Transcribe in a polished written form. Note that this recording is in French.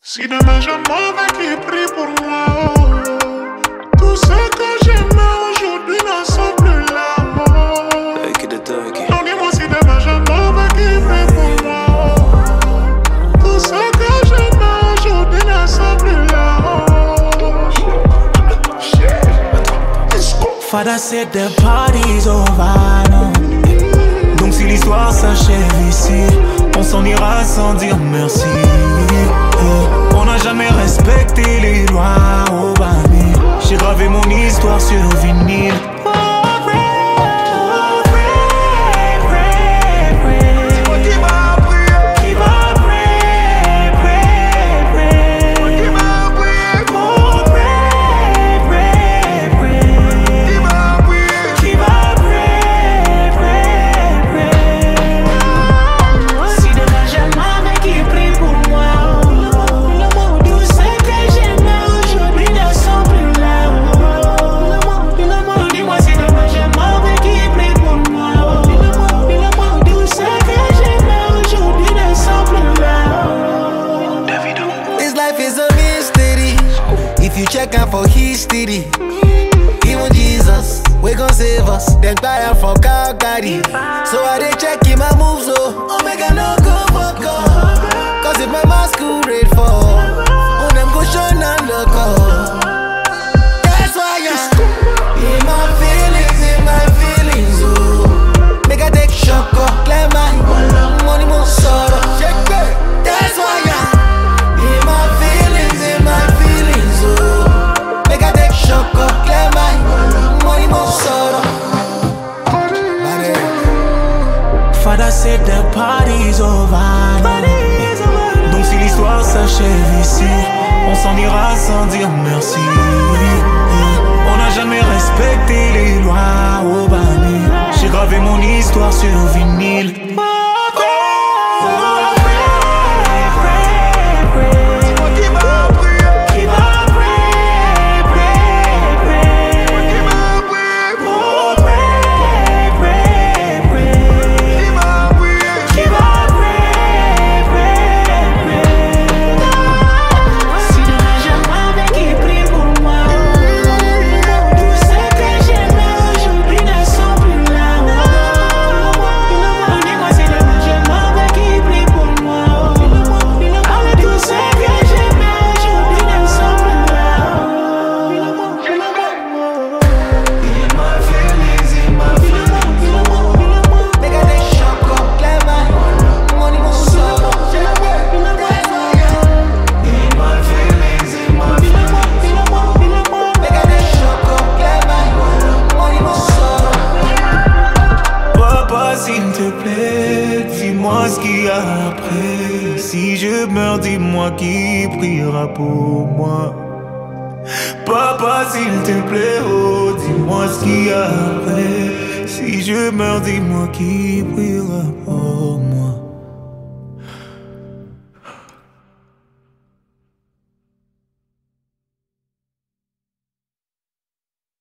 Si demain je m'en vais, qui prie pour moi, tout ce que j'aimais aujourd'hui n'en sont plus là. Non, dis-moi si demain je m'en vais, qui prie pour moi, tout ce que j'aimais aujourd'hui n'en sont plus là. Father said the party's over, no. Donc si l'histoire s'achève ici, on s'en ira sans dire merci. On n'a jamais respecté les lois au Bami. J'ai gravé mon histoire sur vinyle. If you check out for history, even Jesus, we gon' save us. Then fire for Calgary. So I dey checking my moves, oh make I no go fuck up. Cause if my masquerade fall, oh them go shine and look up. That's why in my feelings, oh make I take shock up, clear my money more sorrow. That's why in my feelings, oh make I take shock up, clear my money more sorrow. Father said the party's over, no. Donc si l'histoire s'achève ici, on s'en ira sans dire merci. On n'a jamais respecté les lois au Bani. J'ai gravé mon histoire sur vinyle. S'il te plaît, dis-moi ce qu'il y a après. Si je meurs, dis-moi qui priera pour moi. Papa, s'il te plaît, oh, dis-moi ce qu'il y a après. Si je meurs, dis-moi qui priera pour moi.